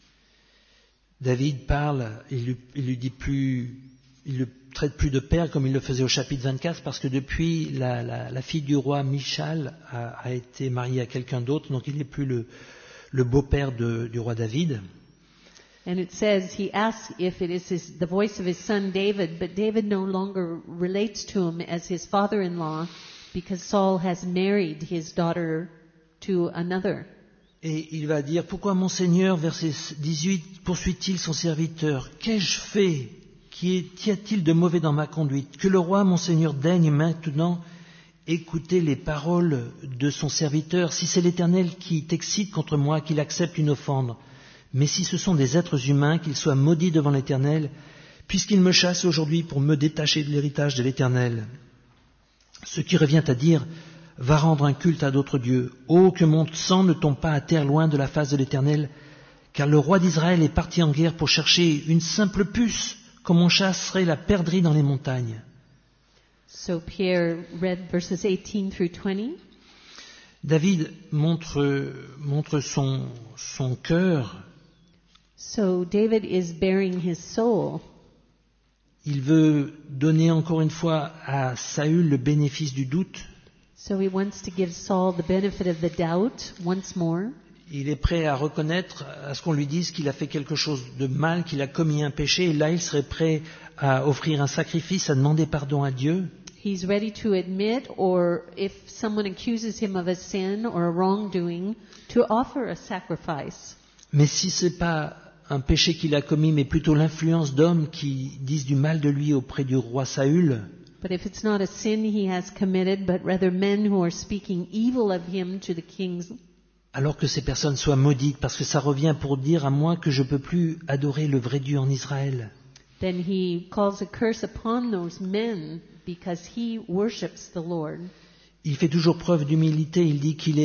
David parle, il lui dit plus, il le traite plus de père comme il le faisait au chapitre 24 parce que depuis la fille du roi Michal a été mariée à quelqu'un d'autre, donc il n'est plus le beau-père du roi David. And it says he asks if it is the voice of his son David, but David no longer relates to him as his father-in-law because Saul has married his daughter to another. Et il va dire, pourquoi mon Seigneur, verset 18, poursuit-il son serviteur? Qu'ai-je fait? Qu'y a-t-il de mauvais dans ma conduite? Que le roi, mon Seigneur, daigne maintenant écouter les paroles de son serviteur. Si c'est l'Éternel qui t'excite contre moi, qu'il accepte une offrande. Mais si ce sont des êtres humains, qu'ils soient maudits devant l'Éternel, puisqu'ils me chassent aujourd'hui pour me détacher de l'héritage de l'Éternel. Ce qui revient à dire, va rendre un culte à d'autres dieux. Oh, que mon sang ne tombe pas à terre loin de la face de l'Éternel, car le roi d'Israël est parti en guerre pour chercher une simple puce, comme on chasserait la perdrix dans les montagnes. So Pierre read verses 18 through 20. David montre son cœur. So David is bearing his soul. Il veut donner encore une fois à Saül le bénéfice du doute. So he wants to give Saul the benefit of the doubt once more. Il est prêt à reconnaître, à ce qu'on lui dise qu'il a fait quelque chose de mal, qu'il a commis un péché, et là il serait prêt à offrir un sacrifice, à demander pardon à Dieu. He's ready to admit, or if someone accuses him of a sin or a wrongdoing, to offer a sacrifice. Mais si c'est pas un péché qu'il a commis, mais plutôt l'influence d'hommes qui disent du mal de lui auprès du roi Saül, But if it's not a sin he has committed, but rather men who are speaking evil of him to the kings, alors que ces personnes soient maudites, parce que ça revient pour dire à moi que je ne peux plus adorer le vrai Dieu en Israël. then he calls a curse upon those men because he worships the Lord. Il fait toujours preuve d'humilité, il dit qu'il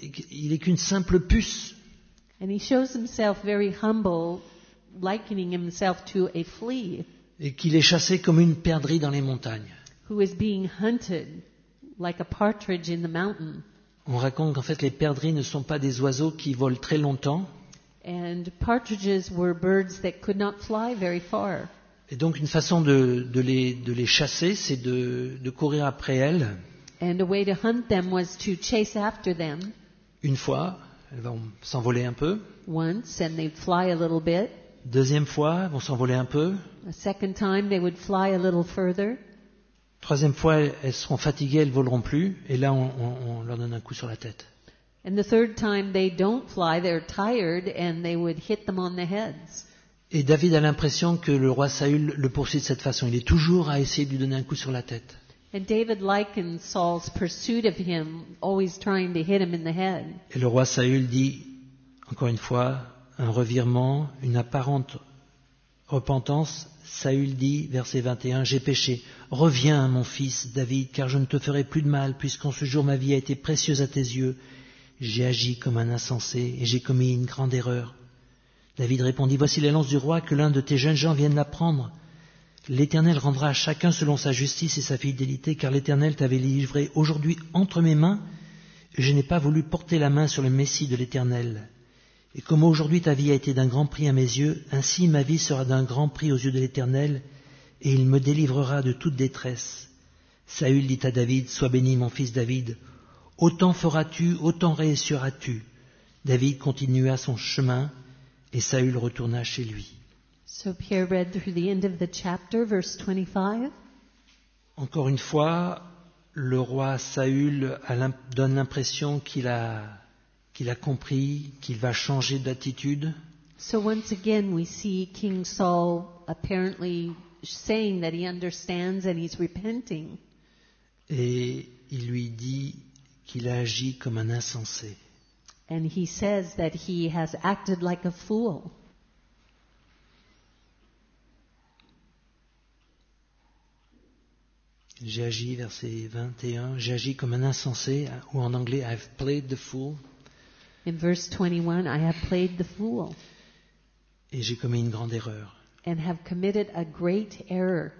est qu'une simple puce. And he shows himself very humble, likening himself to a flea Et qu'il est chassé comme une perdrix dans les montagnes. who is being hunted like a partridge in the mountain. On raconte qu'en fait les perdrix ne sont pas des oiseaux qui volent très longtemps. And partridges were birds that could not fly very far. Et donc une façon de les chasser, c'est de courir après elles. And a way to hunt them was to chase after them Une fois, elles vont s'envoler un peu. once, and they'd fly a little bit. Deuxième fois, elles vont s'envoler un peu. A second time, they would fly a little further. Troisième fois, elles seront fatiguées, elles voleront plus. Et là, on leur donne un coup sur la tête. And the third time, they don't fly, they're tired, and they would hit them on the heads. Et David a l'impression que le roi Saül le poursuit de cette façon. Il est toujours à essayer de lui donner un coup sur la tête. And David likens Saul's pursuit of him, always trying to hit him in the head. Et le roi Saül dit, encore une fois, un revirement, une apparente repentance. Saül dit, verset 21, « J'ai péché. Reviens, mon fils David, car je ne te ferai plus de mal, puisqu'en ce jour ma vie a été précieuse à tes yeux. J'ai agi comme un insensé et j'ai commis une grande erreur. David répondit, voici les lances du roi, que l'un de tes jeunes gens vienne la prendre. L'Éternel rendra à chacun selon sa justice et sa fidélité, car l'Éternel t'avait livré aujourd'hui entre mes mains, et je n'ai pas voulu porter la main sur le Messie de l'Éternel. Et comme aujourd'hui ta vie a été d'un grand prix à mes yeux, ainsi ma vie sera d'un grand prix aux yeux de l'Éternel, et il me délivrera de toute détresse. Saül dit à David, sois béni mon fils David, autant feras-tu, autant réussiras-tu. David continua son chemin, et Saül retourna chez lui. So Pierre read through the end of the chapter, verse 25. Encore une fois, le roi Saül donne l'impression qu'il a compris, qu'il va changer d'attitude. So once again we see King Saul apparently saying that he understands and he's repenting. Et il lui dit qu'il a agi comme un insensé. And he says that he has acted like a fool. J'ai agi, verset 21, j'ai agi comme un insensé, ou en anglais, I've played the fool. In verse 21, I have played the fool Et j'ai commis une grande erreur. and have committed a great error.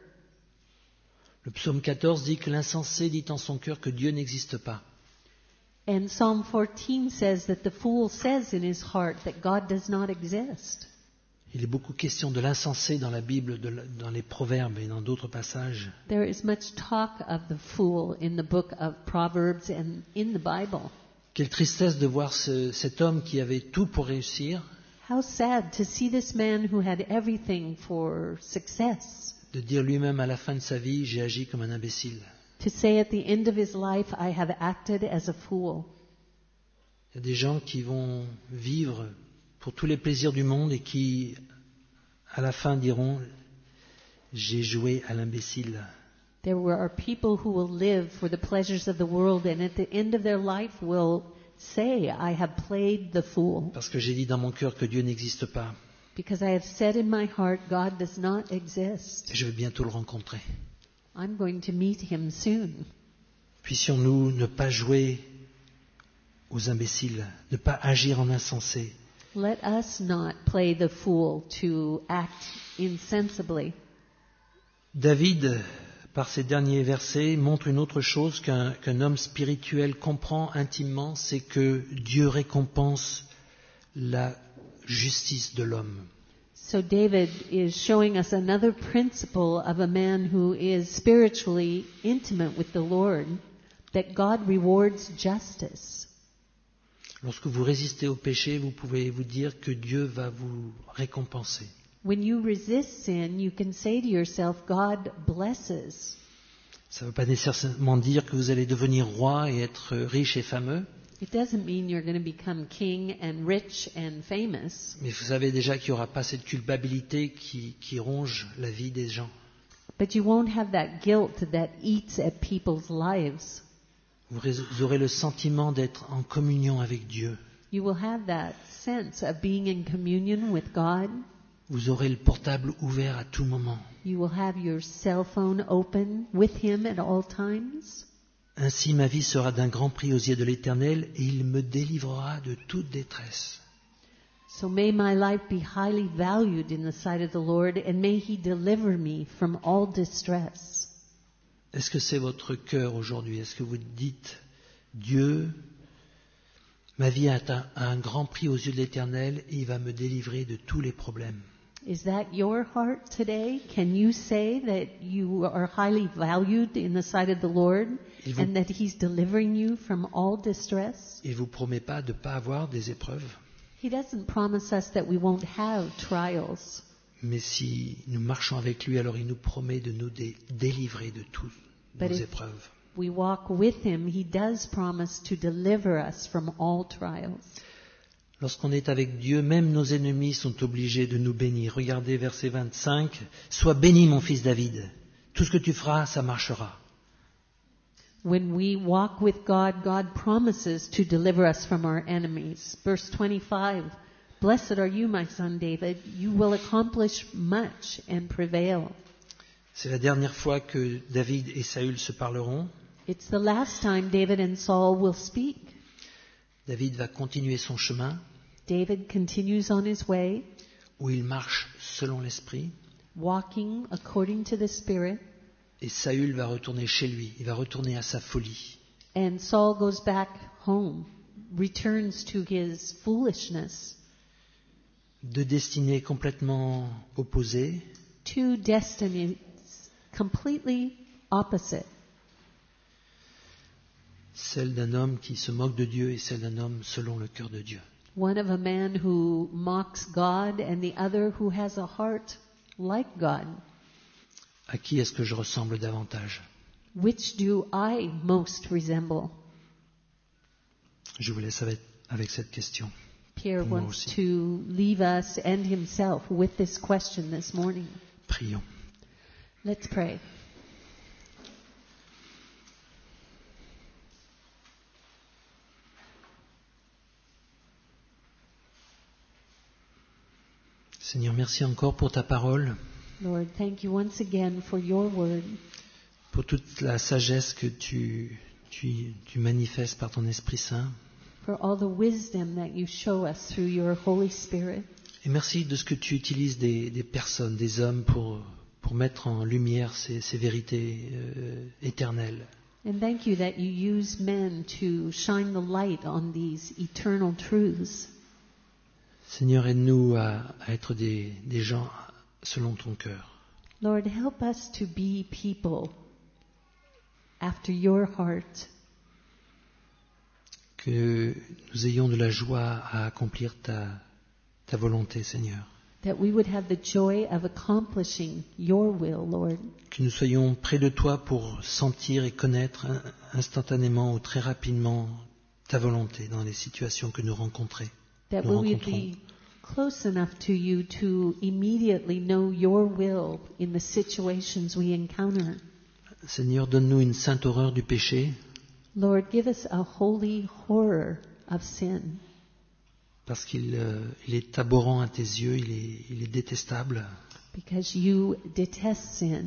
Le psaume 14 dit que l'insensé dit en son cœur que Dieu n'existe pas. And Psalm 14 says that the fool says in his heart that God does not exist. Il est beaucoup question de l'insensé dans la Bible, dans les Proverbes et dans d'autres passages. There is much talk of the fool in the book of Proverbs and in the Bible. Quelle tristesse de voir cet homme qui avait tout pour réussir, How sad to see this man who had everything for success, de dire lui-même à la fin de sa vie, j'ai agi comme un imbécile. to say at the end of his life, I have acted as a fool. Il y a des gens qui vont vivre pour tous les plaisirs du monde et qui, à la fin, diront, j'ai joué à l'imbécile. There are people who will live for the pleasures of the world and at the end of their life will say, I have played the fool. Parce que j'ai dit dans mon cœur que Dieu n'existe pas. Because I have said in my heart, God does not exist. Et je vais bientôt le rencontrer. I'm going to meet him soon. Puissions-nous ne pas jouer aux imbéciles, ne pas agir en insensé. Let us not play the fool to act insensibly. David, par ces derniers versets, montre une autre chose qu'un homme spirituel comprend intimement, c'est que Dieu récompense la justice de l'homme. So David is showing us another principle of a man who is spiritually intimate with the Lord, that God rewards justice. Lorsque vous résistez au péché, vous pouvez vous dire que Dieu va vous récompenser. When you resist sin, you can say to yourself, God blesses. Ça ne veut pas nécessairement dire que vous allez devenir roi et être riche et fameux, It doesn't mean you're going to become king and rich and famous, mais vous savez déjà qu'il n'y aura pas cette culpabilité qui ronge la vie des gens. but you won't have that guilt that eats at people's lives. Vous aurez le sentiment d'être en communion avec Dieu. You will have that sense of being in communion with God. Vous aurez le portable ouvert à tout moment. You will have your cell phone open with Him at all times. Ainsi ma vie sera d'un grand prix aux yeux de l'Éternel et il me délivrera de toute détresse. So may my life be highly valued in the sight of the Lord, and may He deliver me from all distress. Est-ce que c'est votre cœur aujourd'hui? Est-ce que vous dites, Dieu, ma vie a un grand prix aux yeux de l'Éternel et il va me délivrer de tous les problèmes? Is that your heart today? Can you say that you are highly valued in the sight of the Lord and that He's delivering you from all distress? Il ne vous promet pas de ne pas avoir des épreuves, He doesn't promise us that we won't have trials. mais si nous marchons avec lui, alors il nous promet de nous délivrer de toutes nos But if épreuves. we walk with Him, He does promise to deliver us from all trials. Lorsqu'on est avec Dieu, même nos ennemis sont obligés de nous bénir. Regardez verset 25. « Sois béni, mon fils David. Tout ce que tu feras, ça marchera. » When we walk with God, God promises to deliver us from our enemies. Verse 25, Blessed are you, my son David. You will accomplish much and prevail. C'est la dernière fois que David et Saül se parleront. It's the last time David and Saul will speak. David va continuer son chemin. David continues on his way. où il marche selon l'esprit, walking according to the Spirit, et Saül va retourner chez lui, il va retourner à sa folie. and Saul goes back home, returns to his foolishness. Deux destinées complètement opposées, Two destinies completely opposite. celle d'un homme qui se moque de Dieu et celle d'un homme selon le cœur de Dieu. One of a man who mocks God and the other who has a heart like God. À qui est-ce que je ressemble davantage? Which do I most resemble? Je vous laisse avec cette question. Pierre Moi wants aussi. to leave us and himself with this question this morning. Prions. Let's pray. Seigneur, merci encore pour ta parole, Lord, thank you once again for your word, pour toute la sagesse que tu manifestes par ton Esprit Saint. for all the wisdom that you show us through your Holy Spirit. Et merci de ce que tu utilises des personnes, des hommes pour mettre en lumière ces vérités éternelles. And thank you that you use men to shine the light on these eternal truths. Seigneur, aide-nous à être des gens selon ton cœur. Lord, help us to be people after your heart, Que nous ayons de la joie à accomplir ta volonté, Seigneur. that we would have the joy of accomplishing your will, Lord. Que nous soyons près de toi pour sentir et connaître instantanément ou très rapidement ta volonté dans les situations que nous rencontrons. That we would be close enough to you to immediately know your will in the situations we encounter. Seigneur, donne-nous une sainte horreur du péché, Lord, give us a holy horror of sin, parce qu'il est abhorrent à tes yeux, il est détestable. because you detest sin.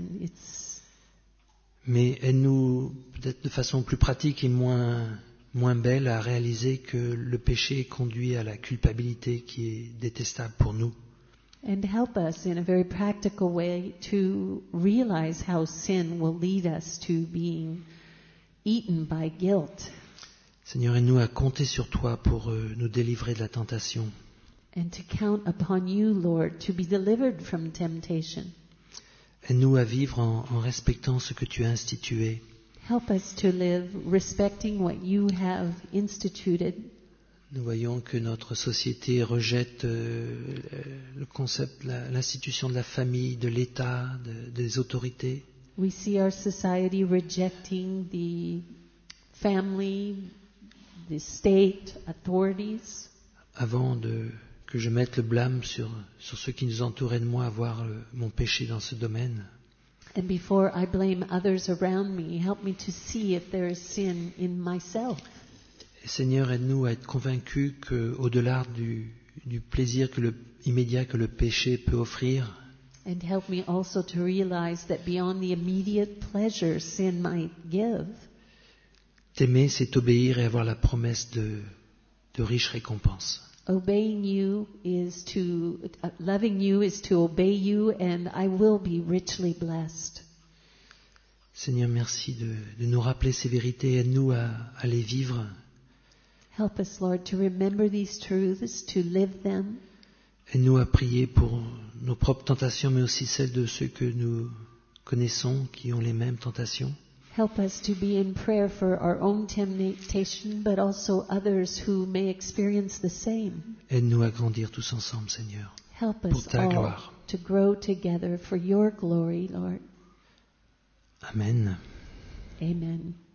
Mais aide-nous peut-être de façon plus pratique et moins belle à réaliser que le péché conduit à la culpabilité qui est détestable pour nous. And help us in a very practical way to realize how sin will lead us to being eaten by guilt, Seigneur, aide-nous à compter sur toi pour nous délivrer de la tentation. and to count upon you, Lord, to be delivered from temptation. Aide-nous à vivre en respectant ce que tu as institué. Help us to live respecting what you have instituted. Nous voyons que notre société rejette le concept, l'institution de la famille, de l'État, des autorités. We see our society rejecting the family, the state, authorities. Avant que je mette le blâme sur ceux qui nous entouraient de moi, à voir mon péché dans ce domaine. And before I blame others around me, help me to see if there is sin in myself. Et Seigneur, aide-nous à être convaincus qu'au-delà du plaisir immédiat que le péché peut offrir, And help me also to realize that beyond the immediate pleasure sin might give, t'aimer, c'est obéir et avoir la promesse de riches récompenses. loving you is to obey you, and I will be richly blessed. Seigneur, merci de nous rappeler ces vérités. Aide-nous à les vivre. Help us, Lord, to remember these truths, to live them. Aide-nous à prier pour nos propres tentations, mais aussi celles de ceux que nous connaissons, qui ont les mêmes tentations. Help us to be in prayer for our own temptation, but also others who may experience the same. Aide-nous à grandir tous ensemble, Seigneur, Help pour us ta all gloire. to grow together for your glory, Lord. Amen. Amen.